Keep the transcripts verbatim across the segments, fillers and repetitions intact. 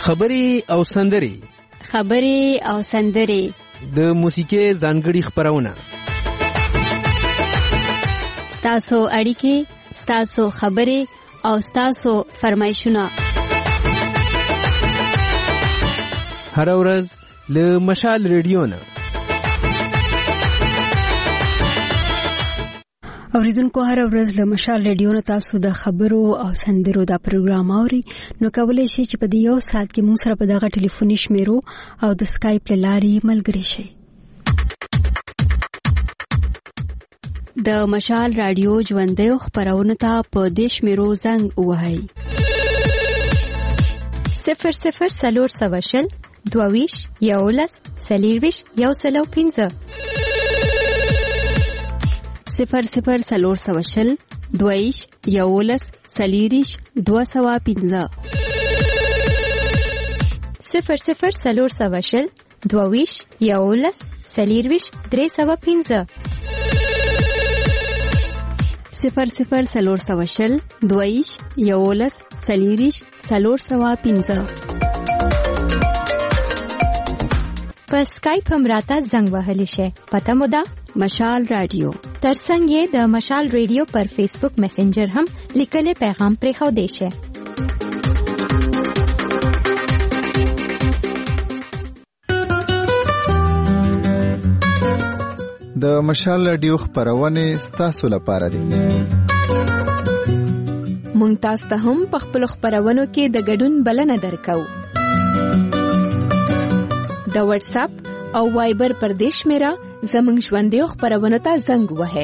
خبري او سندري خبري او سندري د موسیقي ځانګړي خبرونه ستاسو اړیکې ستاسو خبري او ستاسو فرمایشونه هر ورځ له مشال ریډیو نه اوریدونکو هر ورځ له مشال ریډیو نه تاسو د خبرو او سندرو دا پروګرام اوري نو کولای شئ چې په دې یو ساعت کې موږ سره په دغه ټلیفوني شمیرو او د سکایپ لاري ملګری شئ. د مشال رادیو ژوندۍ خبرونه ته په دیش میرو زنګ وهاي صفر صفر سلور سواشل دوویش یولس سلیرویش یو سلو پینزه صفر صفر سلور سواشل دوویش یولس سلیریش دو سوا پینزه صفر صفر سلور سواشل دوویش یولس سلیرویش درې سوا پینزه صفر صفر سلور سواشل دویش یولس سلیریش سلور سوا پینزه. په سکایپ هم راته زنګ وهلی شي. پته مو ده مشال رادیو. ترڅنګ یې د مشال رادیو پر فیسبوک میسنجر هم لیکلي پیغام پرې خو دی شي. د مشال رادیو خبرونه ستاسو لپاره دي. مونږ تاسو ته هم په خپل خبرونو کې د ګډون بلنه درکو. د واتس اپ او وایبر پر دیش میرا زمونږ ژوندۍ خبرونه ته زنګ وهه.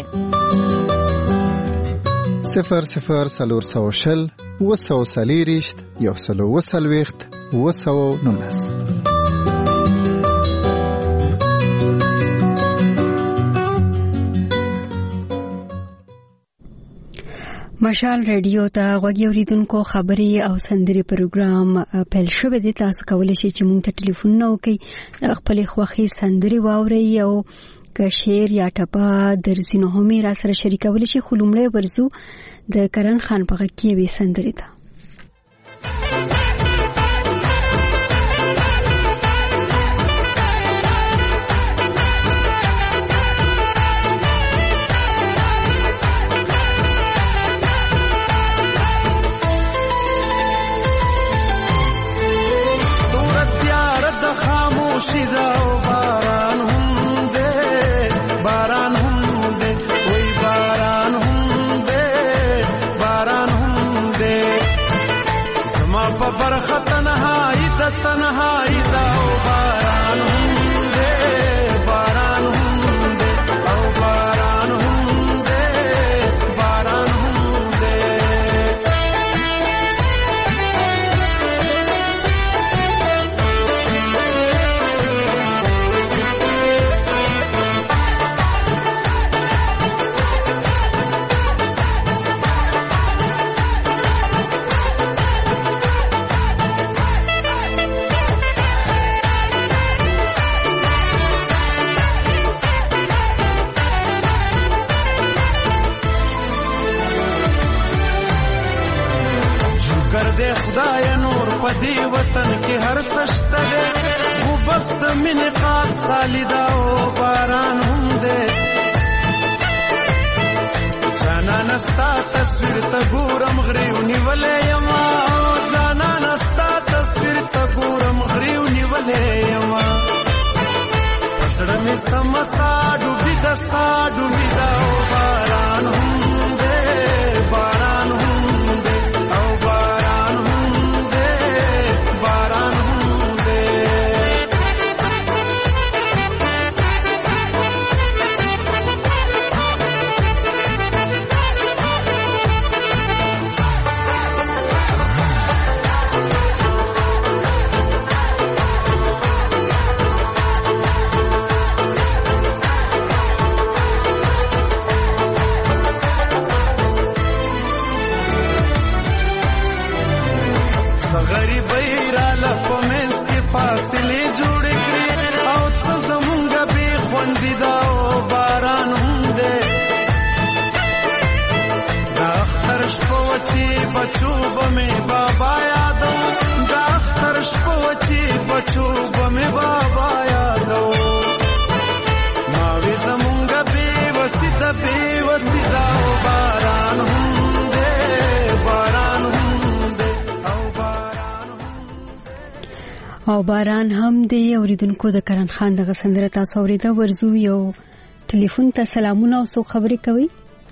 صفر صفر سلور سوشل وسو سلیریشت یو سلو وسلويخت وسو نونس. مشال رادیو ته غوږی اوریدونکو خبري او سندري پروګرام پیل شوه دي. تاسو کولای شئ چې مونږ ته ټلیفون نو کوي خپل خوخي سندري واوري او که شعر یا ټپه درځینو هم را سره شریکول شي. خلومړی ورزو د کرن خان په غږ کې وي سندري ته. شیدا او باران هم دے باران هم دے وای باران هم دے باران هم دے زما په برخه تنهایی د تنهایی دا او باران هم دے باران هم دے او باران هم دے باران هم دے. دے خدای نور پدی وطن کی هر سشته دے وہ بس من قاد خالدا او باران هم دے جانا نستا تصویر تا ګورم غریونی ولې یما جانا نستا تصویر تا ګورم غریونی ولې یما پسړه می سمسا ډوبی دستا ډوبی دا او باران هم دے باران هم بچو بمه بابا یادو دا اختر شپو بچو بمې بابا یادو ما وې زمونږ بې وسیده بې وسیده او باران هم دې باران هم دې او باران هم او باران هم دې. اوریدونکو د کرن خان دغه سندره تاسو اوریده. ورزو یو ټلیفون ته سلامونه او څو خبرې کوي.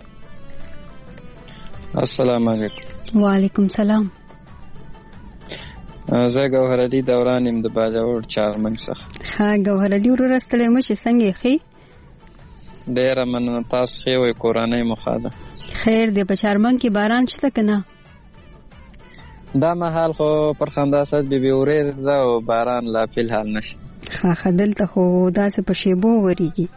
السلام علیکم. وعلیکم سلام. زه ګوهر علي دوران يم د باجوړ چارمن څخه. ها ګوهر علي ورور ستړی مو چې څنګه خې؟ ډېر مننه تاسو خې وي قرآني مخاده. خیر دې په چارمن کې باران شته کنه؟ دا مهال خو پر خنداسات بي بي اورې دا او باران لا فل حال نشته. ها خدل ته خو داسې په شیبو وریږي.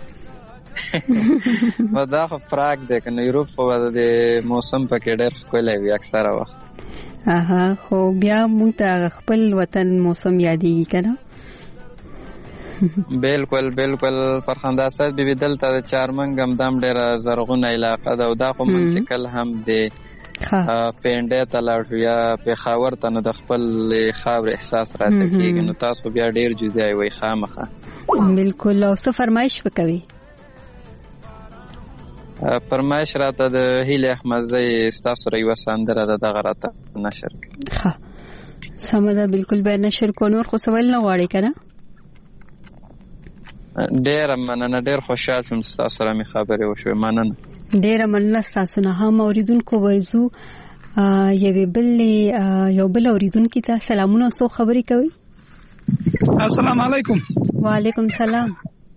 و دا خو فراق دی کنه یورپ خو د موسم پکې ډېر ښکلی وي اکثره وخت. اها خو بیا موږ ته خپل وطن موسم یادېږي کنه. بالکل بالکل فرخنداسات بي بي دلته د چارمن ګمدام ډېره زرغونه علاقه ده او دا خو منسکل هم دی. پینډه ته لاړو یا پېښور ته نو د خپل خاور احساس راته کېږي نو تاسو بیا ډېر جزیای وي خامخه. بالکل. او څه فرمایش وکوي؟ فرمایش راته د هیله احمدزی ستاسو ری وساندره د دغه راته نشر ها سمه ده. بالکل به نشر کو. نور خو سوال نه غواړي کنه؟ ډېر مننه ډېر خوشحال شوم تاسو سره می خبرې وشوې. مننه ډېر مننه تاسو نه. هم اوریدونکو ورزو یوې بل یو بل اوریدونکو ته سلامونه او خبرې کوي. السلام علیکم. وعلیکم سلام.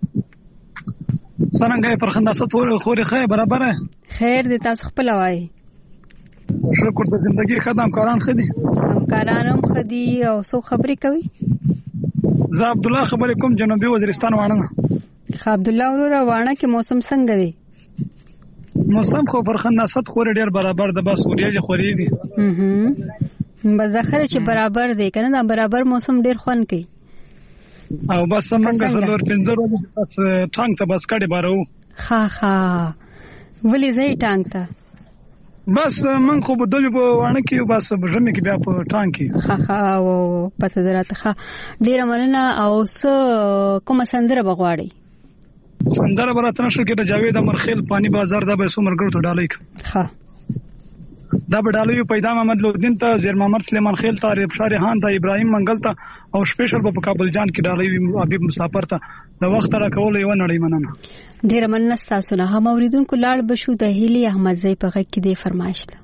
څنګه پر خنداسات خوري خیر برابر خیر دې تاسو خپل وای. شکر د ژوندۍ خدام کاران خدي همکارانم خدي او څو خبرې کوي. زه عبد الله خبرې کوم جنوبي وزیرستان وانه. خا عبد الله وروره وانه کې موسم څنګه دی؟ موسم خو پر خنداسات خوري ډیر برابر د بس وریځ خوري دي. هه بزخره چې برابر دی کنه دا برابر موسم ډیر خوان کوي. او بس څنګه څلور پنځه ورځې بس ټانک ته بس کډي بارو. ها ها ولې زې ټانک ته؟ بس من خو بدل په وانه کې بس بجمه کې بیا په ټانک کې. ها ها او پته دراته ها ډیر مننه. او څه کوم سندره بغواړي؟ سندره براتنه شو کې د جاوید امرخیل پانی بازار دا به سومرګر ته ډالې. ها دا به ډالوي پیدا محمد لودین ته زیر محمد سلیمان خیل ته ریب شارحان ته ابراهیم منګل ته او سپیشل په کابل جان کې ډالوي حبیب مسافر ته د وخت را کول یو نړۍ مننه. ډیر مننه تاسو نه. هم اوریدونکو لاړ بشو د هیلي احمدزی په غږ کې د فرمایش ده.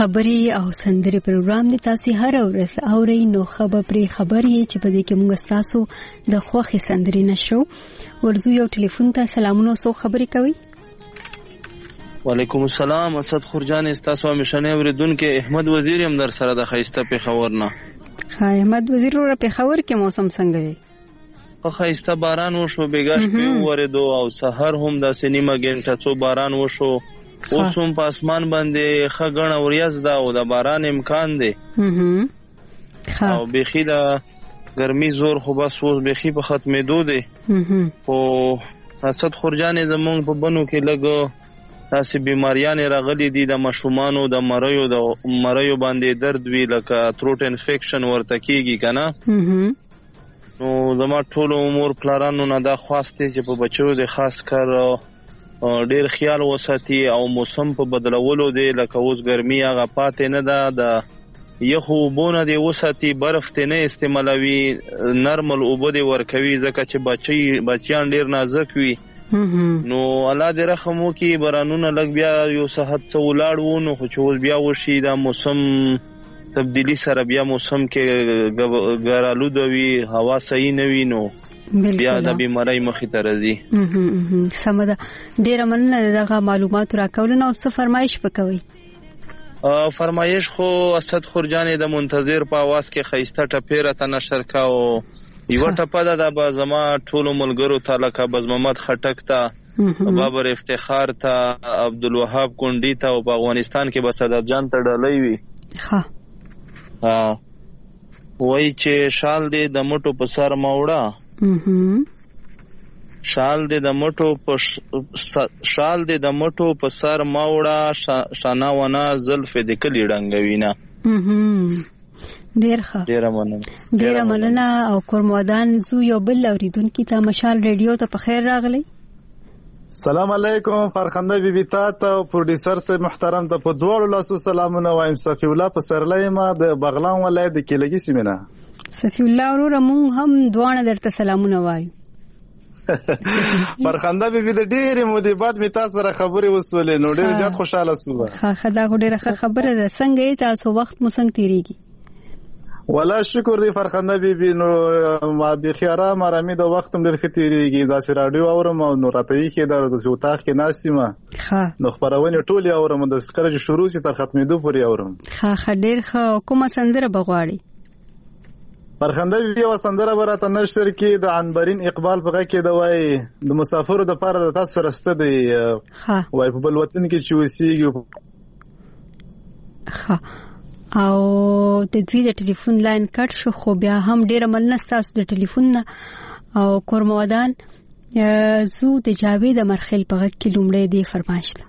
خبري او سندري پروګرام د تاسو هر ورځ اورئ نو خبر پرې خبري چې په دې کې موږ تاسو د خوخي سندري نشو ورزو یو ټلیفون ته سلامونه سو خبري کوي. وعلیکم السلام. اسد خورجان استاسو مشنه اوریدونکو احمد وزیر هم در سره د خیسته په خبر نه. احمد وزیر ور په خبر کې موسم څنګه دی؟ په خیسته باران وشو بیګاش په وریدو او سحر هم د سینما ګنټه څو باران وشو. اوس هم په اسمان باندې خغن اوریاز دا او د باران امکان دی. او بخی دا ګرمي زور خو بس اوس بخی په ختمېدو دی. او اسد خورجان زمونږ په بنو کې لګو تاسو بیماریان راغلي دي د مشومانو د مریو د مریو باندې درد وی لکه تروټ انفیکشن ورته کیږي کنه. نو زما ټول امور پلارانو نه دا خواسته چې په بچو د خاص کار ډیر خیال وساتي او موسم په بدلولو دی لکه اوس ګرمي هغه پاتې نه ده د یخو بونه دی وساتي برف ته نه استعمالوي نرمل اوبه دی ورکوي ځکه چې بچي بچیان ډیر نازک وي. نو الله دې رحم وکي بارانونه لګ بیا یو صحت څو لاړ وو نو خو چې بیا وشي دا موسم تبدیلی سره بیا موسم کې ګرالو دوی هوا صحیح نه وي نو بیا د بیماری مخې ته راځي. سمده ډیره مننه دغه معلومات راکول نو څه فرمایش وکوي. فرمایش خو اسد خورجان د منتظر په आवाज کې خیسته ټپیره ته نشر کاو یو ټپه ده د زما ټول ملګرو ته لکه بز محمد خټک ته بابر افتخار ته عبدالوهاب کونډی ته او په افغانستان کې به صدر جان ته ډلې وي. ها ها وای چې شال دې د مټو په سر ماوړه شال دې د مټو په شال دې د مټو په سر ماوړه شانا ونه زلف دې کلی ډنګوینه. ډیر ښه ډیر مننه ډیر مننه او کورمودان زو یو بل اوریدونکو ته مشال ریډیو ته په خیر راغلی. سلام علیکم فرخنده بیبي تاسو او پروډوسر سه محترم ته په دوړو لاسو سلامونه وایم. صفی الله په سرلې ما د بغلان ولایت د کېلګي سیمه. صفی الله ورور مون هم دوانه درته سلامونه وایو. فرخنده بیبي د ډېرې مودې بعد می تاسو سره خبرې وسولې نو ډېر زیات خوشاله سوم. ها خدا خو ډېره خبره ده. څنګه تاسو وخت مو څنګه تیریږي؟ ولا شکر دی فرخنده بیبي نو ما به خیره مرامي د وخت هم ډېر ختیریږي دا سره رادیو اورم او نو راته یې کې د زوتاخ کې ناسیمه ها نو خبرونه ټول اورم د سکرج شروع سي تر ختمېدو پورې اورم. ها خډیر خو کومه سندره بغواړي؟ فرخنده بیبي و سندره براته نشر کې د عنبرین اقبال په کې د وای د مسافرو د پاره د تاسو راسته دی وای په بل وطن کې چې وسیږي. ها او د دوی د ټلیفون لاین کټ شو خو بیا هم ډیره مننه تاسو د ټلیفون نه او کورمودان زو د جاوید مرخل په غږ کې لومړی دی فرمایش ده.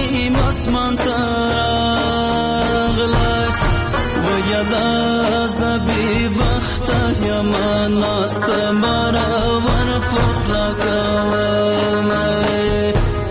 اسمان ته راغلی و یلا ناست مرور پخلا کوي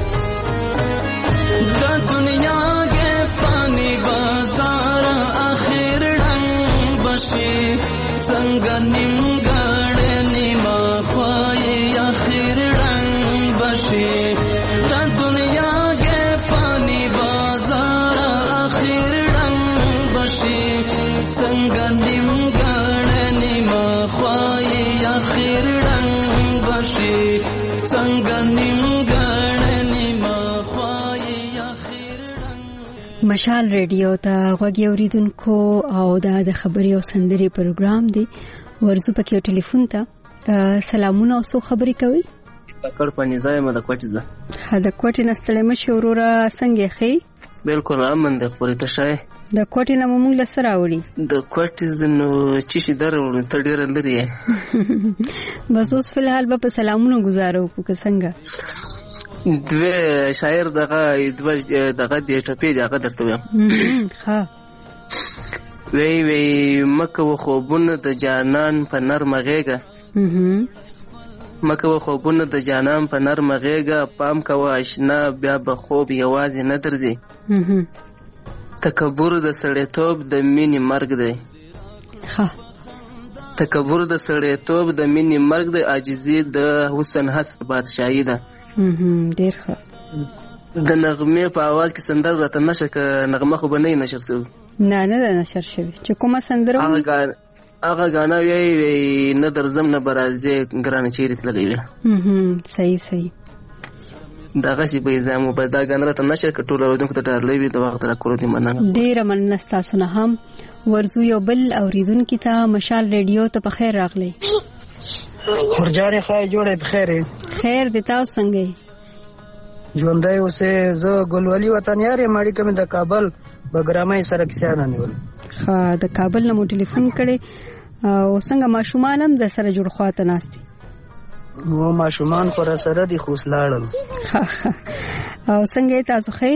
د دنیا کې فانی بازار اخر رنگ بشي څنګه نیمګړ نیما خوای اخر رنگ بشي د دنیا کې فانی بازار اخر رنگ بشي څنګه نیمګړ نیما خوای اخر رنگ بشي څنګه نیمګړ نیما خوای اخر رنگ. مشال ریډیو ته غوږی اوریدونکو او دا د خبري او سندري پروګرام دی ورزو پکې ټلیفون ته سلامونه او سو خبري کوي کړ پني ځای مده کوټه زه دا کوټه نستړې مشه وروره څنګه خې بالکل امن د خوري ته شای د کوټه نه موږ لسره راوړي د کوټه زنو چې شي درول ته ډیر لري بس اوس فلحال به سلامونه گزارو کو څنګه دوی شاعر دغه دوی دغه د ټپې دغه درته وایم ها وی وی مکه و خوبونه د جانان په نرمه غېګه مکه و خوبونه د جانان په نرمه غېګه پام کوه آشنا بیا به خوب یوازې نه درځي تکبر د سړیتوب د مینې مرګ دی ها تکبر د سړیتوب د مینې مرګ دی عاجزي د حسن هست بادشاہي ده ډیر ښه د نغمه په आवाज کې سندر راته نشه ک نغمه خو بنې نشر شو نه نه نشر شوی چې کومه سندره هغه هغه غانا وی وی نه درځم نه برازه ګران چیرې تللی وی صحیح صحیح دغه شی به زمو په دا غانا راته نشه ک ټول ورودونکو ته ډارلې وی د وخت را کړو دي مننه ډیر مننه تاسو نه هم ورزو یو بل اوریدونکو ته مشال ریډیو ته په خیر راغلی خورجانې خای جوړې بخیر خیر د تاسو څنګه ژوندۍ اوسه زه ګلولي وطن یارې ماړي کوم د کابل بګرامای سره کیسه نه نیول ها د کابل نه مو ټلیفون کړي او څنګه ماشومان هم د سره جوړ خواته ناشتي نو ماشومان خو را سره دي خوسلاړل او څنګه تاسو خې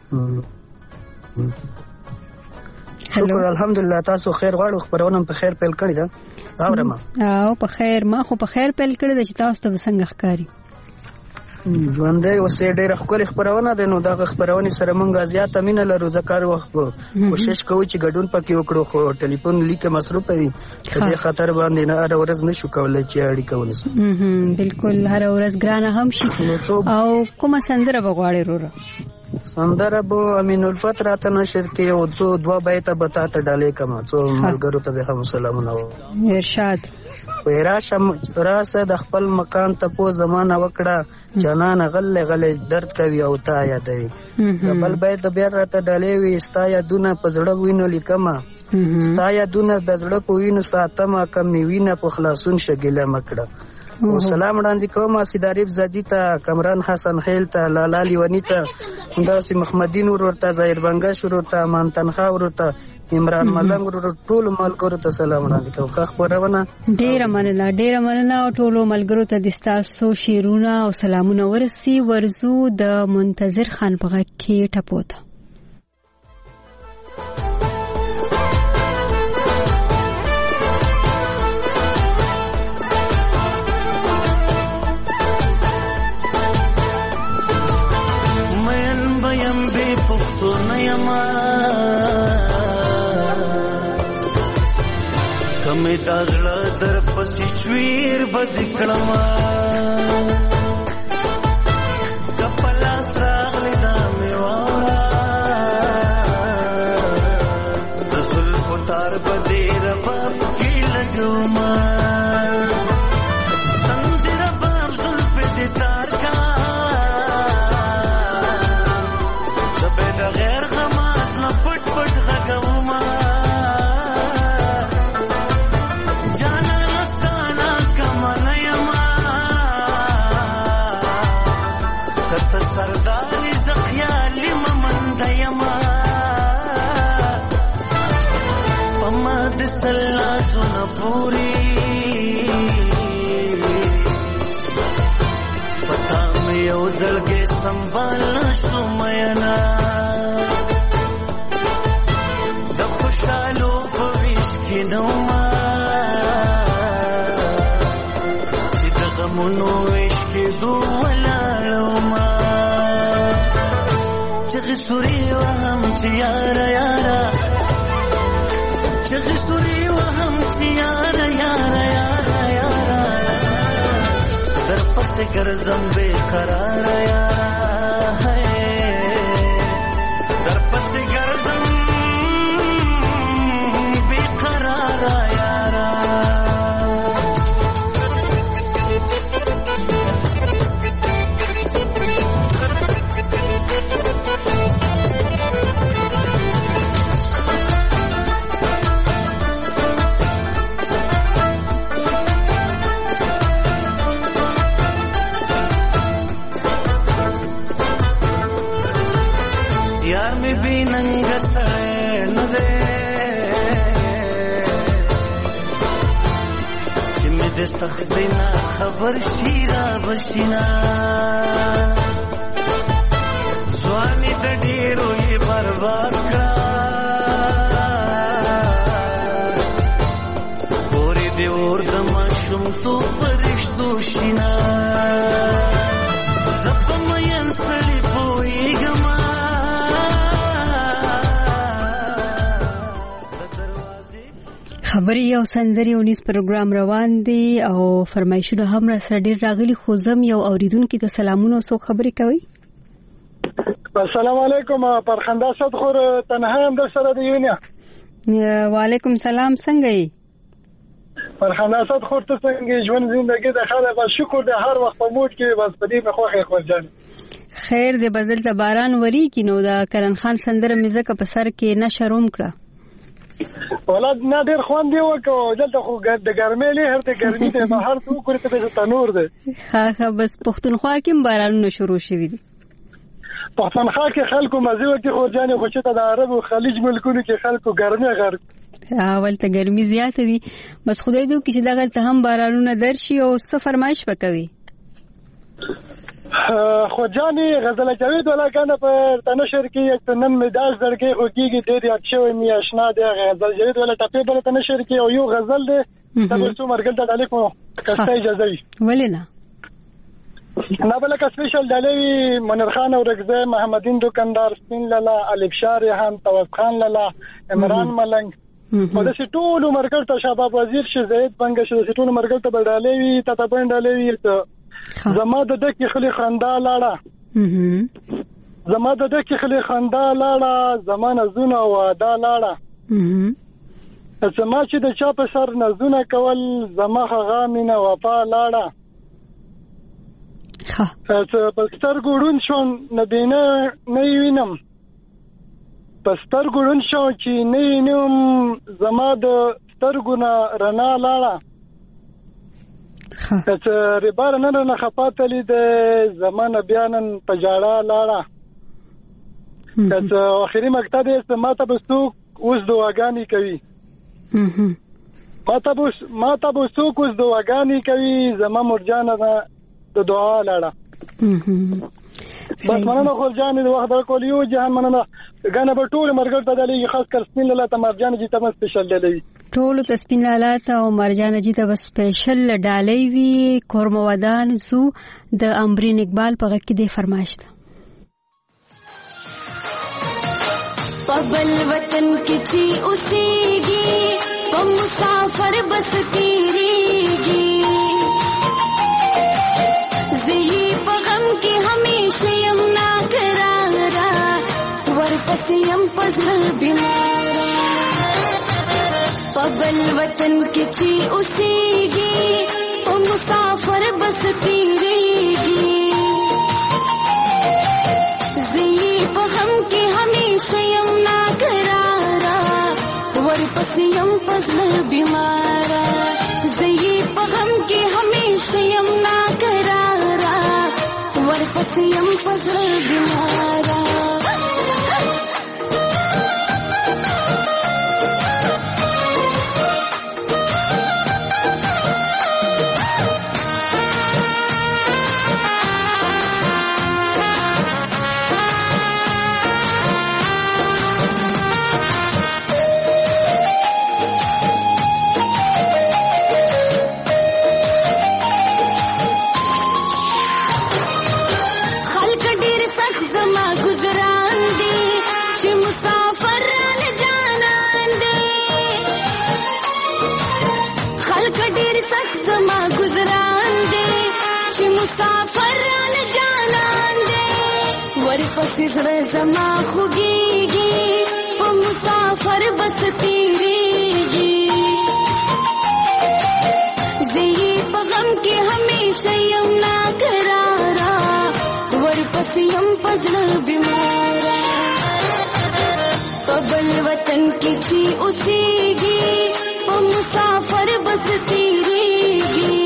شکر الحمدلله تاسو خیر غواړو خبرونه په خیر پیل کړی دا اورم او په خیر ما خو په خیر پیل کړی چې تاسو ته څنګه ښکاری ژوندۍ اوسې ډېر خپل خبرونه ده نو دا خبرونه سره مونږه زیاته مینه لرو ځکه وخت کوشش کوو چې ګډون پکې وکړو خو ټلیفون لیکه مصروف دی په دې خطر باندې نه هر ورځ نشو کولای چې اړیکه ونیسو بالکل هر ورځ ګرانه هم شي او کومه سندره بغواړي وروره سندره بو امین الفت راته نشر کې او څو دوا بیت بتا ته ډالې کما څو ملګرو ته هم سلامونه ارشاد ویراشه راسه د خپل مکان ته په زمانہ وکړه جنان غل غل درد کوي او تا یادوي بل بیت بیا راته ډالې وي ستا یادونه په زړه وینو لیکما ستا یادونه د زړه په وینو ساتما کم وینه په خلاصون شګله مکړه او سلام وړاندې کوم سیداریب زاجی ته کمران حسن خیل ته لالا لیونی ته داسې محمدین ورته ظاهر بنگش ورته مان تنخوا ورته عمران ملنګ ورته ټول ملګرو ته سلام وړاندې کوم خو خبرونه ډیر مننه ډیر مننه او ټول ملګرو ته د تاسو شیرونه او سلامونه ورسي ورزو د منتظر خان په غږ کې ټپوته کمه دازړه در پسې چویر بد کړما کپلا سراغلی دا میوارا رسول خطار بدی ربا کی لګوما تندر باب زلف دې تار کا زبې د غیر غماس نه پټ پټ غګوما سرداري زخيالي ممند يما پما د سلا سن پوری پتا مې یو زړګي سنبال شومينا د خوشالو په ویش کې نو ما غمونو عشق دو ولاړما چغې سوري وهم چې یارا یارا چغې سوري وهم چې یارا یارا یارا یارا در پسې ګرځم بے قرار یارا در پسې ګرځم بے قرار یارا यार में भी नंग सैन दे जिम्मे दे सख्त ना खबर शीरा बशीना स्वानी द ढेरो ये बर्बाद करा गोरी दे और दमाशुम तो फरिश्तो शिना जब मयन सड़ी पोई गमा خبري او سندري ونیس پروګرام روان دي او فرمایشونه هم را سره ډیر راغلي خو زم یو اوریدونکو ته سلامونه سو خبري کوي. السلام علیکم پرخنده صدخور تنها هم در سره دی ونیا. وعلیکم سلام څنګه یې؟ پرخنده صدخور ته څنګه ژوند زندگی د خاله با شکر د هر وخت په موټ کې بس په دې مخه خو جان خیر دې بدل ته باران وری کې نو دا کرن خان سندره مزه په سر کې نشروم کړه ولاد نه ډیر خوان دی وکړو دلته خو د ګرمۍ له هر د ګرمۍ ته بهر ته وکړې ته تنور دی ها ها بس پښتونخوا کې بارانونه شروع شوي دي پښتونخوا کې خلکو مزه وکړي خو ځان خو چې د عرب او خلیج ملکونو کې خلکو ګرمۍ غر اول ته ګرمۍ زیاته وي بس خدای دې وکړي چې دغه ته هم بارانونه درشي او څه فرمایش وکوي خو جاني غزل جاوید ولا کنه پر تنشر کې یک نن مداج درکې خو کېږي ډېر یاد شوی می آشنا دی غزل جاوید ولا ټپه بل تنشر کې او یو غزل دی تاسو څو مرګل ته علیکم کسته اجازه وي ولنا نه بل کا سپیشل دلوي منیر خان او رغزه محمدین دکاندار سپین لالا الف شار هم توف خان لالا عمران ملنګ او د ټول مرګل ته شباب وزیر شه زید بنګ شه د ټول مرګل ته بډالوي ته ته بډالوي ته زما د دکې خلی خندا لاړه زما د دکې خلی خندا لاړه زمانه زونه واده لاړه زما چې د چا په سر نزونه کول زما غامینه وفا لاړه ها پستر ګورون شو نبینه نه وینم پستر ګورون شو چې نه وینم زما د سترګونه رڼا لاړه چې ربار نه نه خپاتلې د زمانه بیانن پجاړه لاړه چې اخري مقطع دې سماته بسو اوس دواګانی کوي ماته بوس ماته بوسو اوس دواګانی کوي زما مرجانه د دعا لاړه بس مننه خو جان د وخت درکول یو جهان مننه غنه په ټول مرګ ته دلې خاص کر سپین لاله ته مرجان جی ته سپیشل دلې ټول ته سپین لاله ته او مرجان جی ته سپیشل ډالې وی کورمودان سو د امبرین اقبال په غږ کې د فرمایش ده پبل وطن کی چی اسیگی په مسافر بس تیریگی زہی پغم کی ہمیشہ یم نا کرارا ورپس یم پزل بیمارا پبل وطن کی چی اسیگی په مسافر بس تیریگی زہی پغم کی ہمیشہ یم نا کرارا ورپس یم پزل بیمارا زہی پغم کی ہمیشہ یم نا کرارا ورپس یم پزل بیمارا مسافر نه جانان دې ورپسې زړه زما خوږيږي په مسافر بس تیریږي زه په غم کې همیشه یم ناقراره ورپسې یم په زړه بیماره په بل وطن کې چې اوسېږي په مسافر بس تیریږي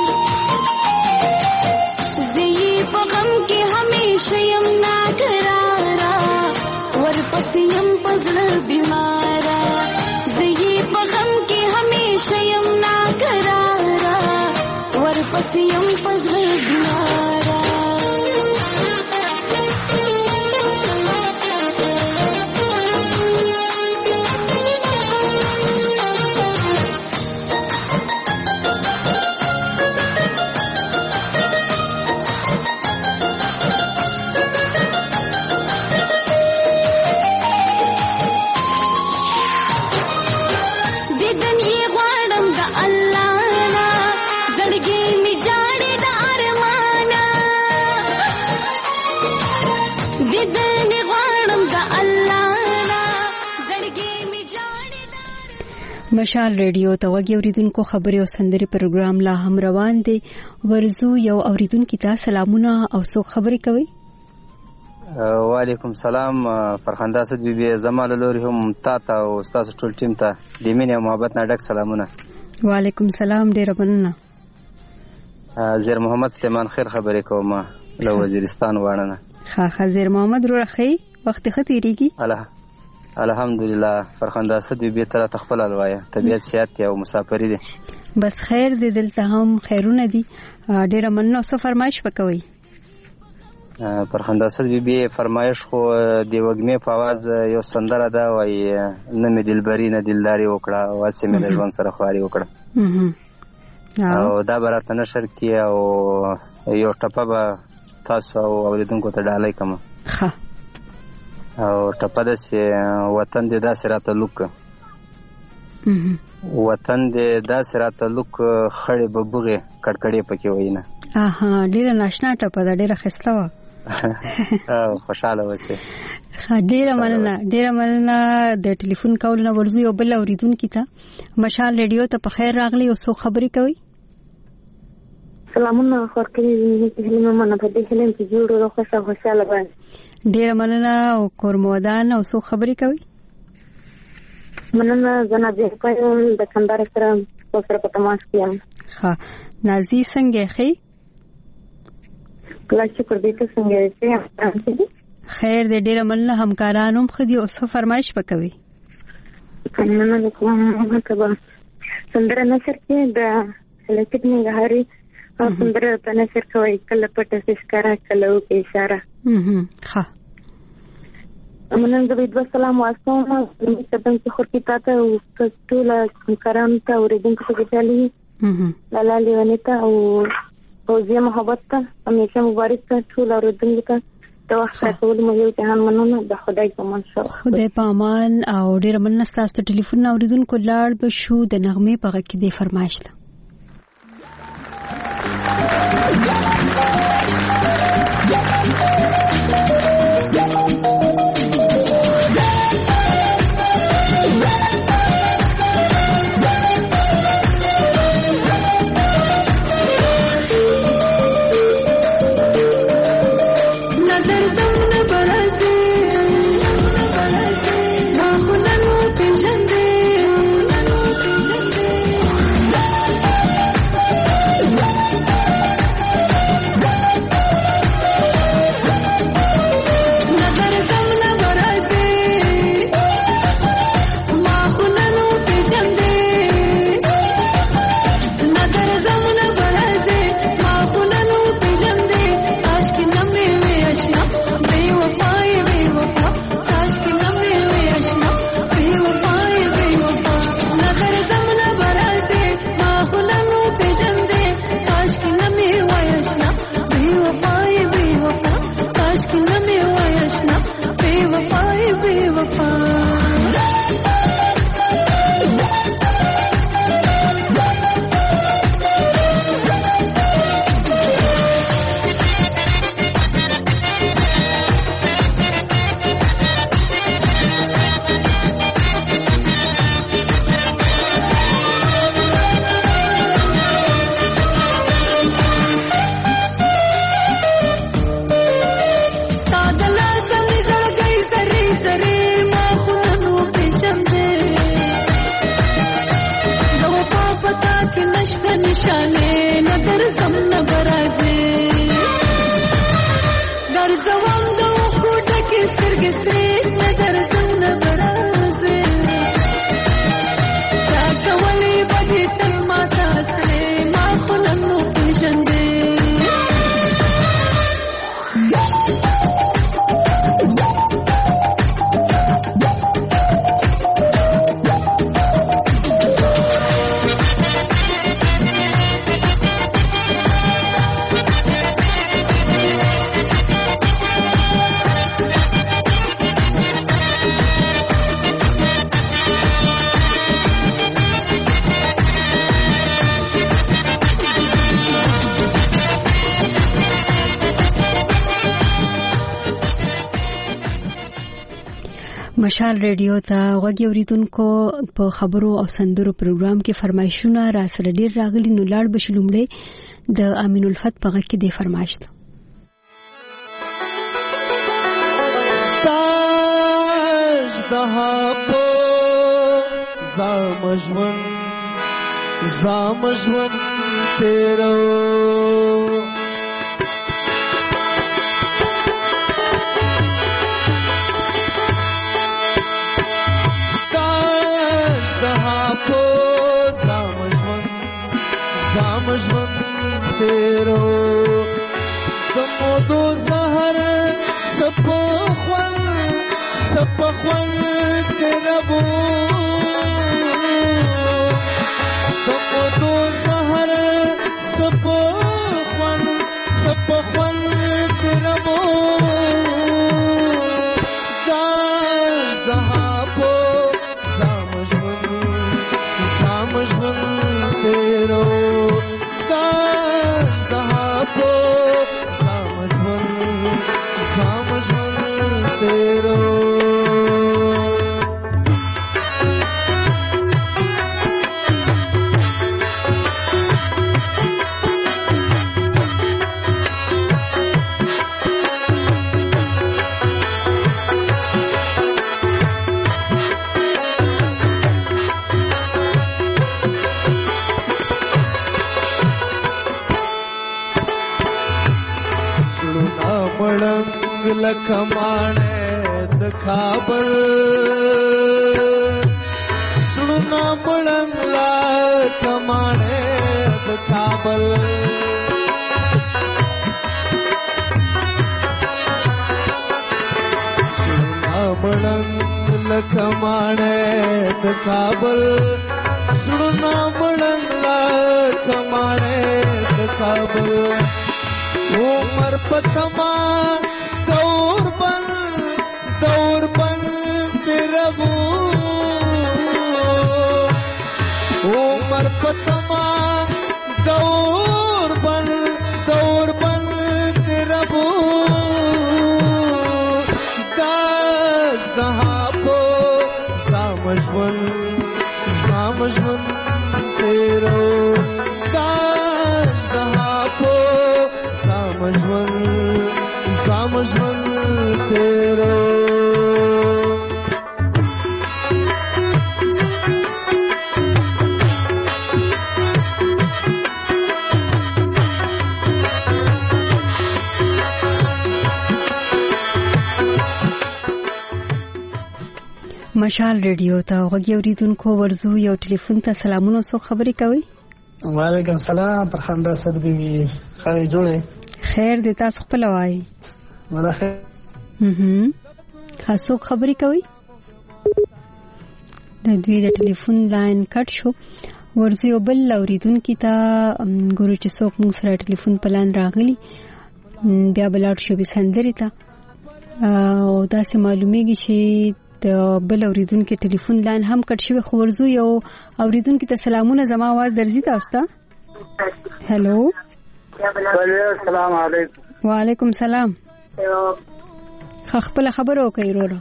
زه په غم کې همیشه یم ناقراره ورپسې یم په زړه بیماره زه په غم کې همیشه یم ناقراره ورپسې یم په زړه بیماره مشال ریډیو ته وګورئ اوریدونکو خبري او سندري پروګرام لا هم روان دي ورزو یو اوریدونکو ته سلامونه او سو خبري کوي وعلیکم سلام فرخنده اسد بیبي زماله لوري هم تاسو او تاسو ټول ټیم ته د مینې او محبت نه ډک سلامونه وعلیکم سلام ډیر مننه زیر محمد سلیمان خیر خبرې کوم له وزیرستان وانه ها خزیر محمد روخی وخت خطیریږي الله الحمدلله فرخنده اسد بیبي تر تخپل الوايه طبيعت سیات او مسافری دي بس خیر دې دلته هم خیرونه دي ډیر مننه څه فرمایش وکوي فرخنده اسد بیبي فرمایش خو دی وګمه په आवाज یو سندره ده وای نه مې دلبري نه دلداري وکړه واسه مې د ژوند سره خواري وکړه او دا برات نشر کی او یو ټپه به تاسو او اوریدونکو ته ډالۍ کوم ها او ټپه د وطن دې داسې راته لوک وطن دې داسې راته لوک خړې ببغه کړکړې پکې وینه اها ډیره ناشنا ټپه ده ډیره خسته و او خوشاله وسه ډیره مننه ډیره مننه د ټلیفون کول نه ورزو یو بل اوریدونکو ته مشال ریډیو ته په خیر راغلی او سو خبري کوي سلامونه خورکړي چې هلمه منه په دې هلم چې جوړو خوشاله خوشاله باندې ډیر مننه او کورمودان او سو خبري کوي مننه جناب پایم د کندهار سره په سره په تماس کې ها نازي څنګه خي کله چې پر دې ته څنګه یې خیر دې ډیر مننه همکارانو خدي او سو فرمایش وکوي مننه کوم کبا سندره نشر کې د لکه نه غاري سندره په نشر کوي کله پټه سکارا کله او اشاره ها مننه د دې سلام واسطه مې څنګه چې خورتي تاسو او ټول کاران ته اوریدونکو ته چالي لاله لیونیتا او اوزه محبت ته همیشه مبارک ته ټول اوریدونکو ته د وخت ټول مو یو جهان مننه د خدای په منشا خدای په امان او ډیر مننه تاسو ټلیفون اوریدونکو لاړ به شو د نغمه په غږ کې د فرمایش ته مشال ریډیو ته غوږی اوریدونکو په خبرو او سندرو پروګرام کې فرمایشونه را سره ډیر راغلي. نو لاړ بشلومړي د امین الفت په غږ کې د فرمایش ده. تاج دها په زامجون زامجون تیرو po zamajwan zamajwan tero tamodo zahar sapkhwan sapkhwan terabo tamodo zahar sapkhwan sapkhwan terabo daj daha po zamajwan tero daj daha po zamajwan zamajwan tero लखमाने द खाबल सुना मुड़ंगला कमाने द खाबल सुना मुड़ंग लखमाने द खाबल सुना मुड़ंगला कमाने द खाबल उमर पतमा दौरबन दौरबन तेरबू उमर पतमा दौरबन दौरबन तेरबू दास दहा po zamajwan zamajwan tero दास दहा po zamajwan zamajwan tero مشال ریډیو ته غوږی اوریدونکو ورزو یو ټلیفون ته سلامونه سو خبرې کوي. وعلیکم سلام پرخنده صد بیبي خای جوړه خیر دې تاسو خپل وای ولا خیر هم خاصو خبرې کوي. د دوی د ټلیفون لاین کټ شو. ورزو بل اوریدونکو ته ګورو چې څوک موږ سره ټلیفون پلان راغلی بیا بلاړ شو به سندري ته او دا سه معلومیږي چې د بل اوریدونکو ټلیفون لاین هم کټ شوی. خو ورزو یو اوریدونکو ته سلامونه زما आवाज درځي تاسو ته. هالو السلام علیکم. وعلیکم سلام. خپل خبرو کوي ورو.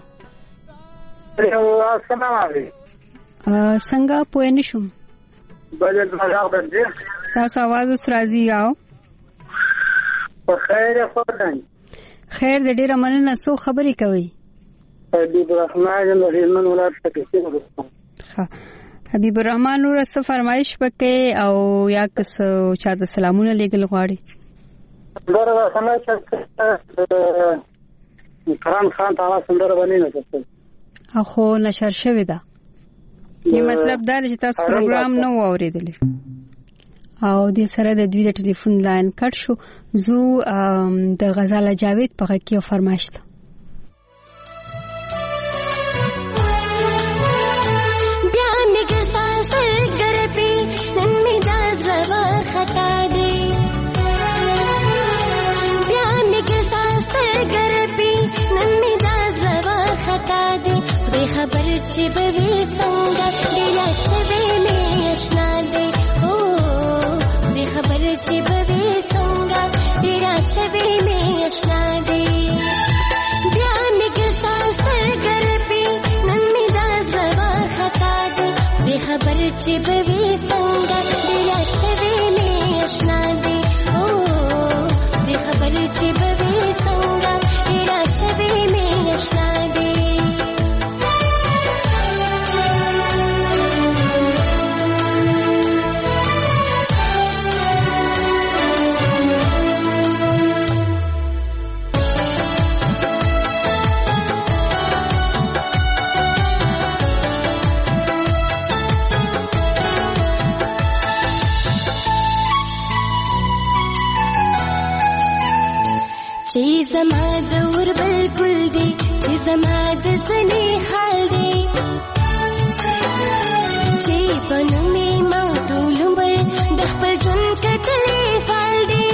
السلام علیکم. څنګه پوه نشم؟ بلد مزاق درځي. تاسو आवाज اوس راځي یاو. په خیر خدای. خیر د ډیره مننه. سو خبرې کوي. حبیب الرحمن رحمان ولایت پاکستان. ها حبیب الرحمن ورسته فرمایش وکي او یا کس چا د سلامونه لګل غواړي. دا سمای چې کرام خان تعالی سندره باندې نه کړل. اخو نشر شوی دا. یی مطلب دا چې تاسو پروګرام نو اوریدلی. او د سره د دوی د ټلیفون لاین کټ شو. زو د غزاله جاوید په غږ کې فرمایش ده. खता दे प्यार में के सांस गर पी नन्मी दास रवा खता दे बेखबर चिबवे संगा दिला छवे में अशना दे ओ बेखबर चिबवे संगा दिला छवे में अशना दे प्यार में के सांस गर पी چې بوي څنګه ډېر چوي مې آشنا دي او دې خبر چې بوي څنګه ډېر چوي مې آشنا دي چې زما د ور بلبل دی چې زما د زنې حال دی چې بنو می ما ټول عمر د خپل ژوند کتلې فال دی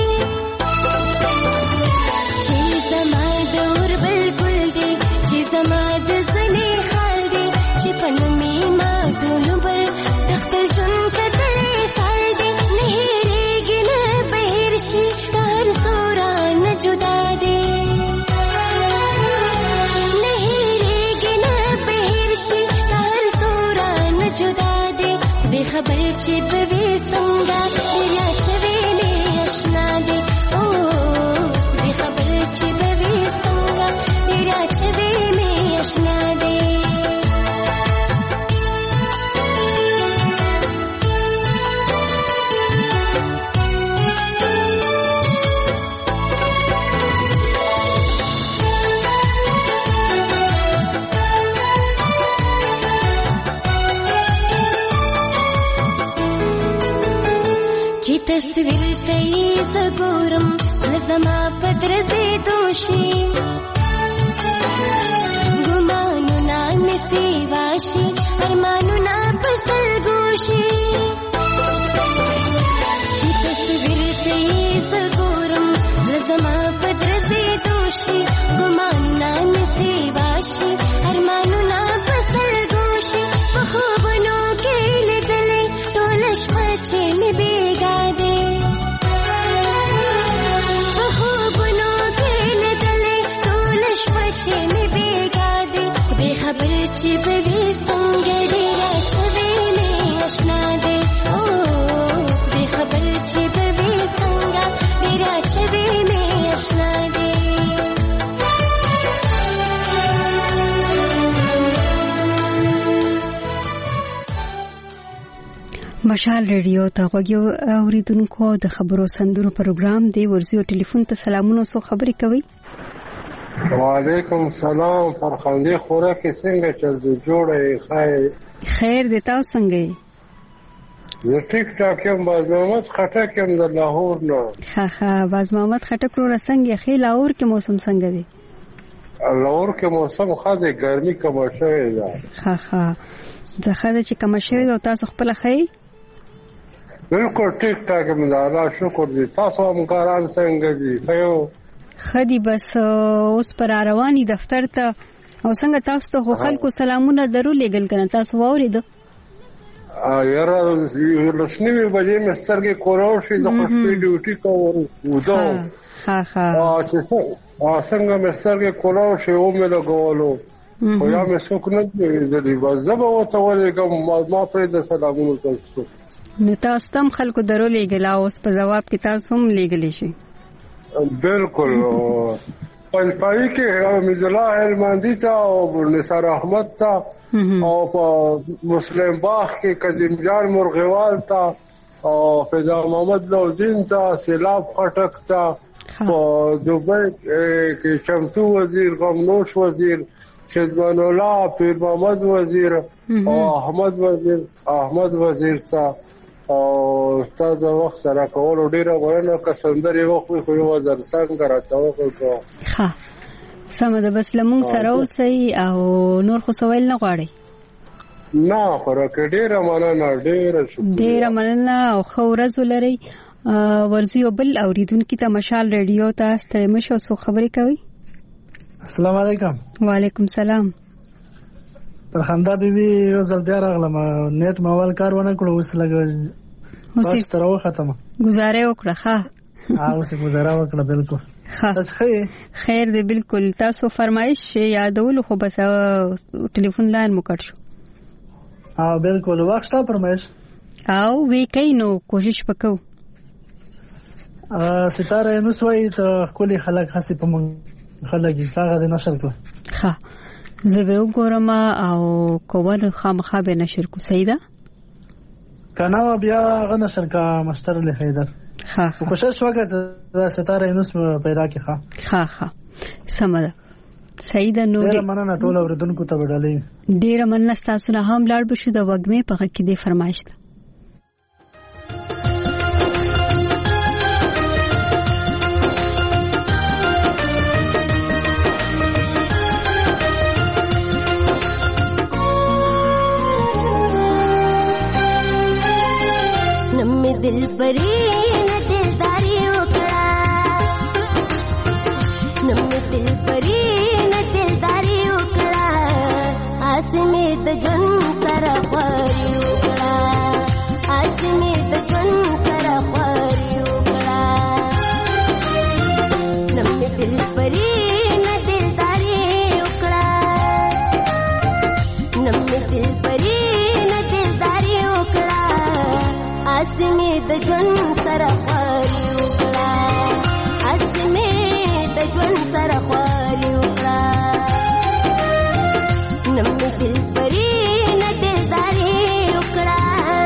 چې زما د ور بلبل دی چې زما د زنې حال دی چې بنو می ما ټول عمر د خپل ژوند کتلې فال دی نه هېرېږي نه بهر شي تر سوران جدا خبر چې بوي څنګه یا چوي مې آشنا دي او دې خبر چې بوي څنګه یا چوي مې آشنا دي چې تصویر ته یې زګورم زما پدر دې دوشي ګمانونه مې سیواشي ارمانونه پسل ګوشي چې تصویر ته یې زګورم زما پدر دې دوشي ګمانونه مې سیواشي ارمانونه پسل ګوشي په خوبونو کې لیدلې ټول شپه چې مې بیګا دي په خوبونو کې لیدلې ټول شپه چې مې بیګا دي خدای خبر چې بوي څنګه ډېر چوي مې آشنا دي او خدای خبر چې بوي څنګه ډېر چوي مې آشنا دي مشال ریډیو ته غوږی اوریدونکو د خبرو سندرو پروګرام دی ورزیو ټلیفون ته سلامونه سو خبرې کوي وعلیکم سلام فرخندې خوراکي څنګه چل جوړه خیر خیر دې تاسو څنګه زه ټیک ټاک یم باز محمد خټک یم د لاهور نه ها ها باز محمد خټک رو څنګه خې لاهور کې موسم څنګه دی لاهور کې موسم خاصه ګرمي کوم شوی ده ها ها ځکه چې کوم شوی ده تاسو خپل خې بالکل ټیک ټاک یم الله شکر دې تاسو هم کاران څنګه دي خیو خدي بس اوس پر رواني دفتر ته او څنګه تاسو ته خلکو سلامونه درو لګل کنه تاسو وورید یاره لسنیوي بجې مې سترګې کولاو شي د خوشبي ډیوټي کوم وځو ها ها چې څنګه مې سترګې کولاو شي او مې لګولو خو یا مې څوک نه دی بس زه به ورته ولېږم ما پرې د سلامونو تاسو نو تاسو هم خلکو درو لګل اوس په جواب کې تاسو هم لګلی شي بالکل پنځپای کې حمید الله هلمندي ته او نثار احمد ته او په مسلم باغ کې کظیم جان مرغوال ته او فضا محمد لودین ته سیلاب خټک ته په دوبۍ کې شمسو وزیر غمنوش وزیر شهزمان الله پیر محمد وزیر او احمد وزیر احمد وزیر ته او استاد وخت سره کول ډیره غوړنه کسندري وخت خو یو وزر څنګه راځو کو ها سم ده بس لمون سره اوسئ او نور خو سوال نه غواړي نه خورکه ډیره مننه ډیره شکر ډیره مننه او خو ورځ ولري ورزيو بل اوریدونکو ته مشال ریډیو ته ستړي مشو سو خبرې کوي السلام علیکم وعلیکم سلام پرخنده بیبي یو ځل بیا راغلم نیټ موبایل کار ونه کړو اوس لګ اوس تر وو ختمه گزارې وکړه ها اوس گزاره وکړه بالکل تاسو خیر دی بالکل تاسو فرمایش یادول خو بس ټلیفون لاین مو کړ شو ها بالکل وخت فرمایش او وی کینو کوشش وکاو ستاره نو سوي ته کلی خلک هسي په مونږ خلک هغه د نشر کړ ها زه به وګورم او کومه خامخا به نشر کو سیدا کنه بیا غ نشر کا مستر له حیدر ها کوشش وکړه ستاره نو پیدا کی ها ها ها سمده سیدا نو ډیر مننه ټول اوردونکو ته وډالې ډیر مننه تاسو نه هم لاړ بشو د وګمې په کې د فرمایش दिल परी न दिलदारी उकड़ा नम्मे दिल परी न दिलदारी उकड़ा आसमे तजन सरा ख्वारी उकड़ा आसमे तजन सरा ख्वारी उकड़ा नम्मे दिल परी न दिलदारी उकड़ा नम्मे दिल परी न दिलदारी उकड़ा आसमे तजन सरा ख्वारी उकड़ा आसमे तजन सरा ख्वारी उकड़ा नम्मे दिल परी न दिलदारी उकड़ा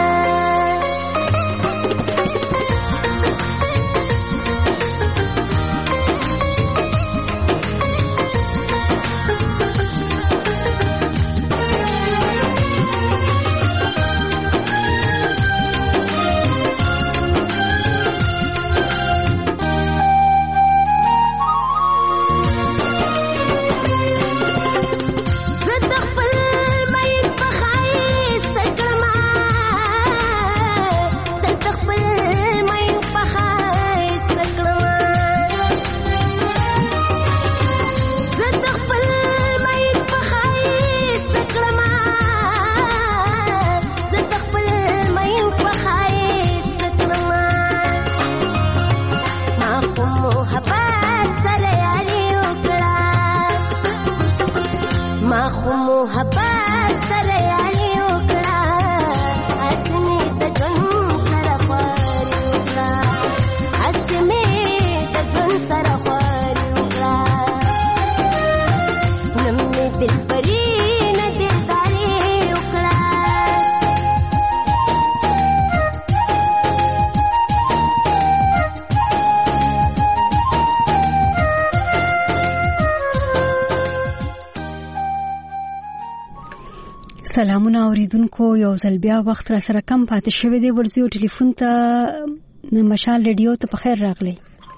سلامونه اوریدونکو یو ځل بیا وخت را سره کم پاتې شوی دی ورزیو ټلیفون ته مشال ریډیو ته په خیر راغلی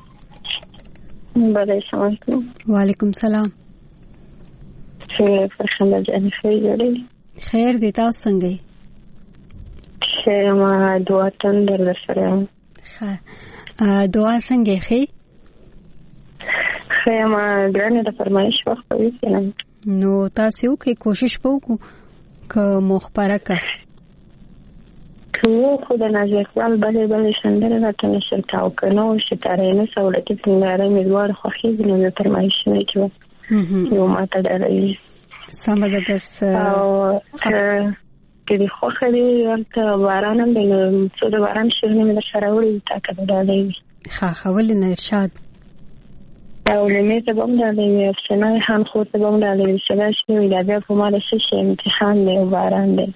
بله سلام علیکم وعلیکم سلام څنګه فرخنده جان خیر دی خیر دی تاسو څنګه خیر ما دعا تندر سره ها دعا څنګه خیر خیر ما ګرانه د فرمایش وخت وي نو تاسو کې کوشش وکړو که مخبره که که خود نازی اقبال بله بله شندره را تنشر کاو کنه و ستاره نه سولتی تنگاره میدوار خوخی بینه فرمایش نکیو یو ما تا داره سامده بس که دی خوخه دی ورطا بارانم بینه سود باران شیرنی می در شراولی تا که داره خواه ولی نرشاد علمی ته بم دالې افسانه خان خو ته بم دالې شګه شي ویل بیا په ما د شې امتحان دی باران دی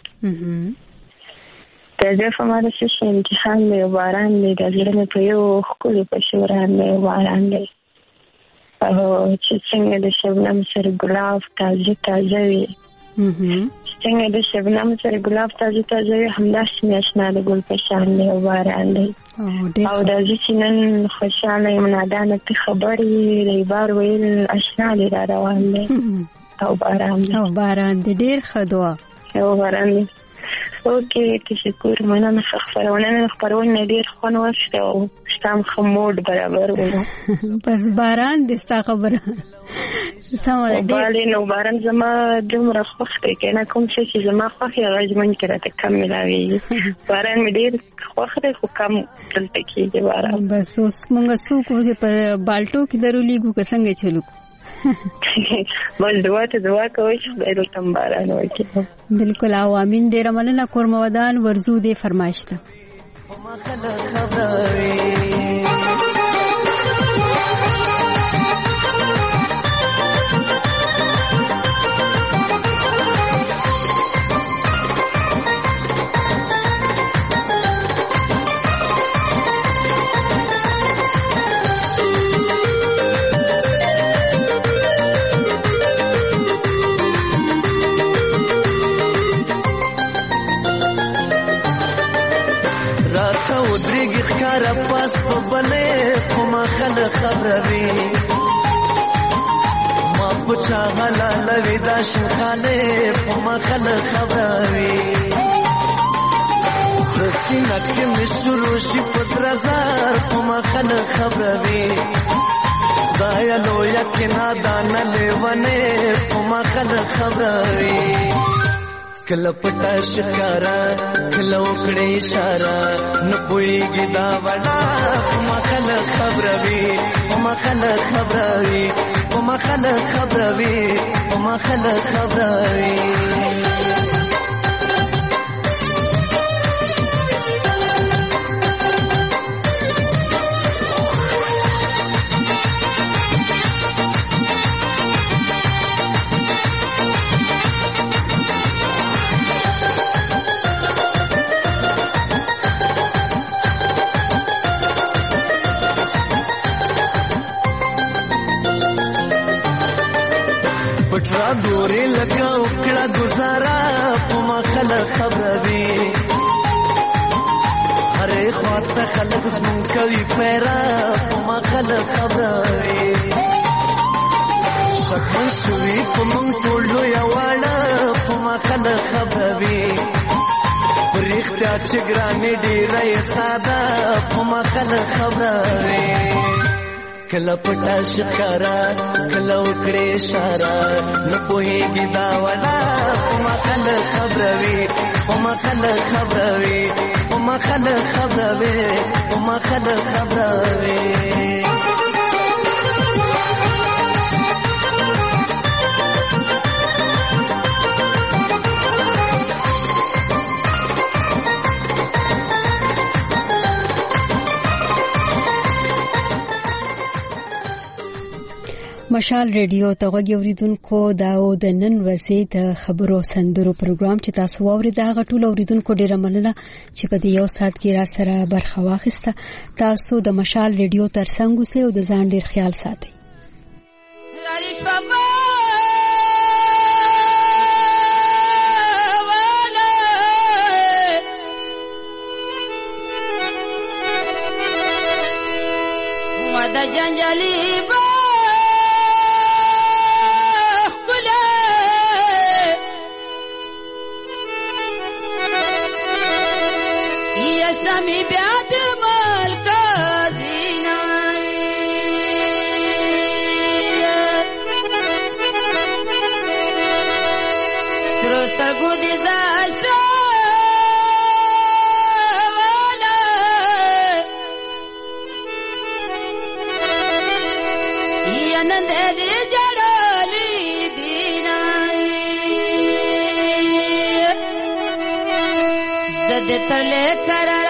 ته بیا په ما د شې امتحان دی باران دی د زړه په یو خولي په شوران دی باران دی او چې څنګه د شبنم سره ګلاب تازه تازه وي څنګه د شبنم سره ګلاب تازه تازه وي همداسې میاشنا د ګل په شان دی باران دی او د ځینن خوشاله یم نادانه ته خبرې دی بار ویل آشنا دی را روان دی او باران دی او باران دی ډیر ښه دعا او باران دی اوکې تشکر مننه خبرونه خبرونه ډیر خوند واخیسته او ستام خمود برابر ونه بس باران دې ستا خبره سمه ده بالي نو باران زما دومره خوښ دی کنه کوم چې زما خوښ یې راځمن کړه ته کم ملاوي باران مې ډیر خوښ دی خو کم دلته کېږي باران بس اوس موږ څوک په بالټو کې درولېګو که څنګه چلو بس دعا ته دعا کوي چې خدای دې تم باران وکړي. بالکل او امين. ډیر مننه کورم ودان ورزو دې فرمایش ته. کار پاس په بلې کومه خلک خبروي ما پچا غلا لوي دا شخاله کومه خلک خبروي سینه کې مشورو شي پدرزار کومه خلک خبروي دا یلو یقینا دان لیونه کومه خلک خبروي کله پټا شکارا کله وکړې اشاره نه پويږي دا وړا ما خله خبروي ما خله خبروي ما خله خبروي ما خله خبروي پټرا دورې لکه وکړه گزارا په ما خلک خبروي هرې خواته خلک زمون کوي پیرا په ما خلک خبروي شکمن شوي په مونږ ټولو یواړه په ما خلک خبروي پرېښتیا چې ګرانې ډېره یې ساده په ما خلک خبروي کله پټا شکارا کله وکړې اشاره نه پوهېږي دا ولا ما خلک خبروي ما خلک خبروي ما خلک خبروي ما خلک خبروي مشال ریډیو ته غوږی اوریدونکو دا د نن ورځې د خبرو سندرو پروګرام چې تاسو واورید دا غټول اوریدونکو ډیره مننه چې په دې یو سات کې را سره برخه واخیسته. تاسو د مشال ریډیو ترڅنګ اوسئ او د ځان ډیر خیال ساتئ. دا جنجالي سامي بعد مالك زيناي سروستر قدي زاشا ولا ينند دي جرالي ديناي زد ترلي كرر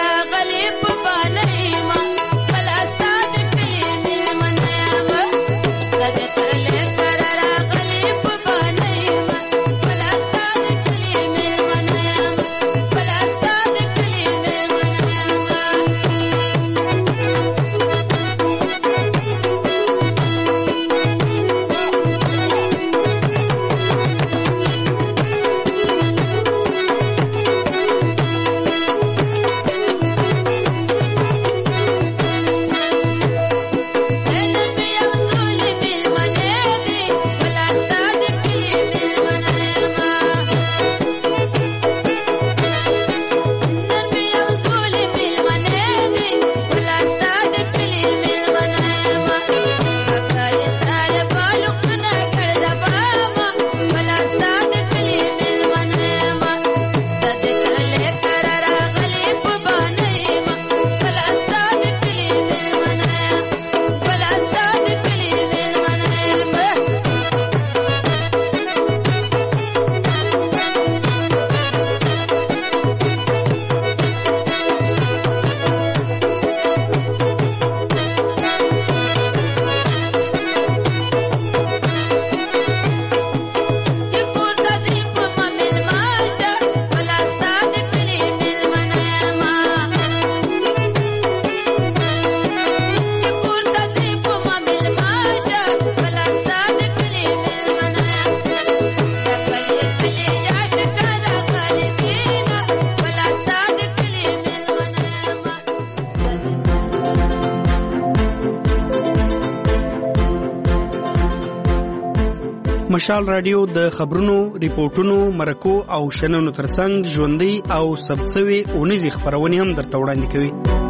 مشال رادیو د خبرونو، ریپورتونو، مرکو او شننو ترڅنګ ژوندۍ او ثبتسوي اونیزي خبرونه هم درته وړاندې کوي.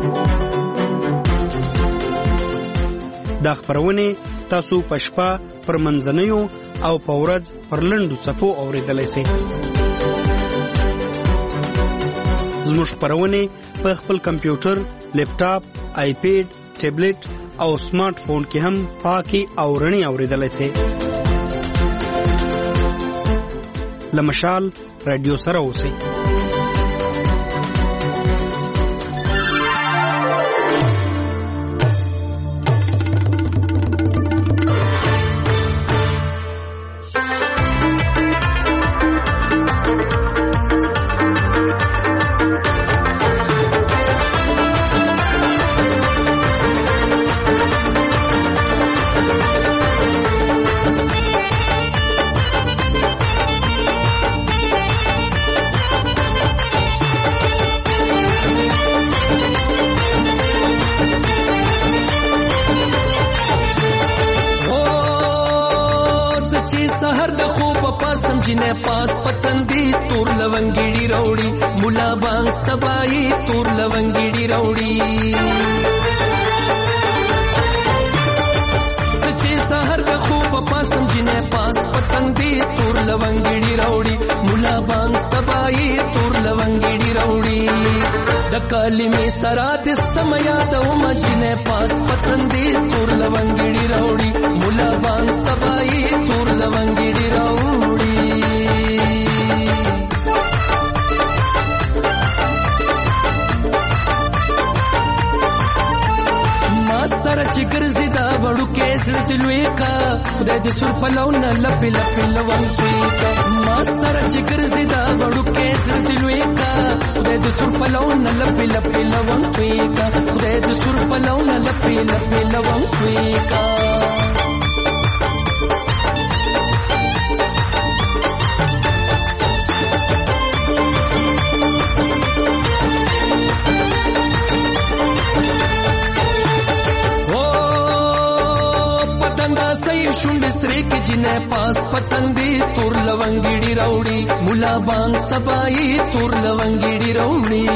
دا خبرونه تاسو په شپه پر منځنیو او په ورځ پر لنډو څپو اورېدلای شئ. زموږ خبرونه په خپل کمپیوټر، لیپټاپ، آیپیډ، ټابلیټ او سمارټ فون کې هم پاکي او رڼي اورېدلای شئ. لمشال رادیو سره اوسئ. جنه پاس پتندی تور لونګړي راوړي مولا بانګ سبای تور لونګړي راوړي سچې سحر د خوب پاسم جنه پاس پتندی تور لونګړي راوړي مولا بانګ سبای تور لونګړي راوړي د کلمې سره د سمیا د ومجنه پاس پتندی تور لونګړي راوړي مولا بانګ سبای تور لونګړي راوړي سره چې ګرځي دا وړو کې زړه دلوي کا خدای دې سر پلون لپی لپی لون کوي کا ما سره چې ګرځي دا وړو کې زړه دلوي کا خدای دې سر پلون لپی لپی لون کوي کا خدای دې سر پلون لپی لپی لون کوي کا شونډ سره کې جنې پاس پتندې تور لونګړي راوړي مولا بانګ سبای تور لونګړي راوړي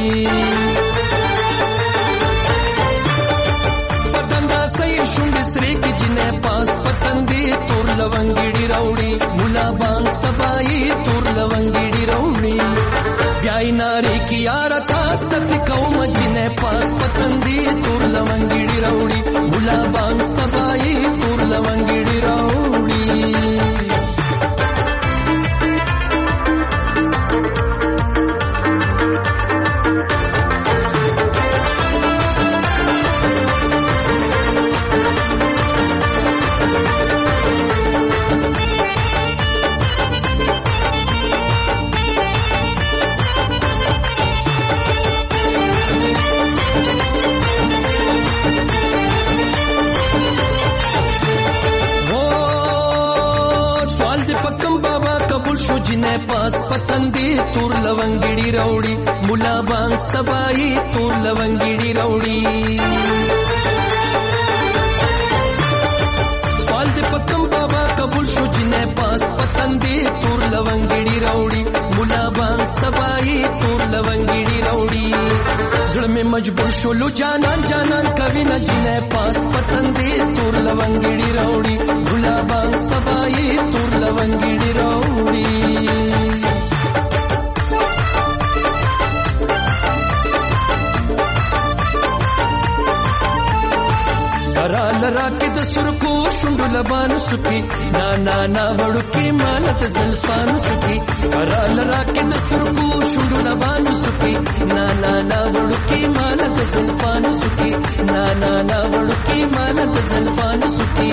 پتندا سې شونډ سره کې جنې پاس پتندې تور لونګړي راوړي مولا بانګ سبای تور لونګړي راوړي بیاي ناري کې یار تا ست کوم جنې پاس پتندې تور لونګړي راوړي مولا بانګ سبای تور لونګړي راوړي جنې پاس پتندې تور لونګړي راوړي مولا بانګ سبای تور لونګړي راوړي سوال دې پکم بابا قبول شو جنې پاس پتندې تور لونګړي راوړي مولا بانګ سبای تور لونګړي راوړي زړه مې مجبور شو لو جانان جانان کوي نه جنې پاس پتندې تور لونګړي راوړي مولا بانګ سبای تور لونګړي راوړي لرا کې د سرکو شوندو لبانو سکی نا نا نا وړو کې مالت زلفانو سکی لرا لرا کې د سرکو شوندو لبانو سکی نا نا نا وړو کې مالت زلفانو سکی نا نا نا وړو کې مالت زلفانو سکی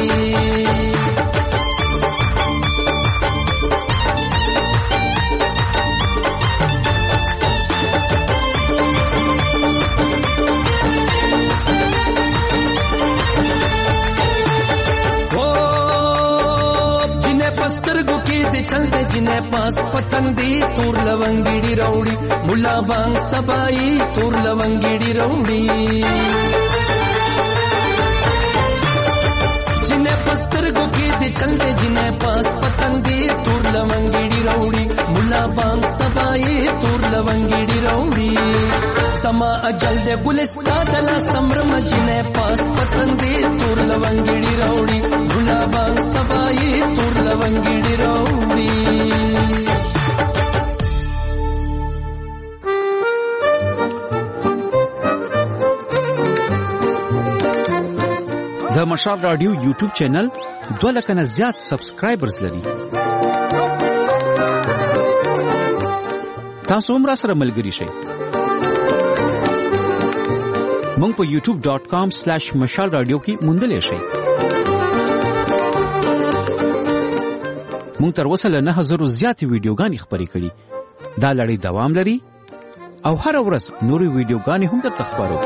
चलते जिन्हें पास पतंदी तूर लवंगीड़ी रौड़ी मुला बांग सबाई तूर लवंगीड़ी रौड़ी جنې پسترګو کې دې چل دې جنې پاس پتنګ دې تور لونګړي راوړي مولا بانګ سبای تور لونګړي راوړي سما اجل دې ګلستا دلا سمرم جنې پاس پتنګ دې تور لونګړي راوړي مولا بانګ سبای تور لونګړي راوړي د مشال رادیو یوټیوب چینل دوه لک نه زیات سبسکرایبرز لري. تاسو هم را سره ملګري شئ. مونږ په یوټیوب ډاٹ کام سلیش مشال رادیو کې موندلی شئ. مونږ تر اوسه له نه هزارو زیاتې ویډیوګانې خپرې کړي. دا لړۍ دوام لري او هر ورځ نورې ویډیوګانې هم درته خپرو.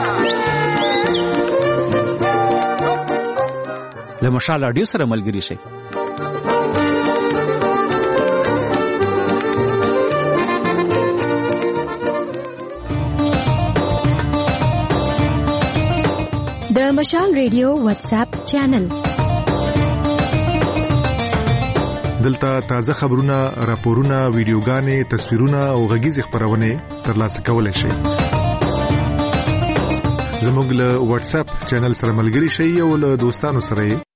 له مشال رادیو سره ملګري شئ. د مشال رادیو واتس اپ چینل دلته تازه خبرونه، راپورونه، ویډیوګانې، تصویرونه او غږیز خبرونه ترلاسه کولای شئ. زموږ له واتس اپ چینل سره ملګري شئ او له دوستانو سره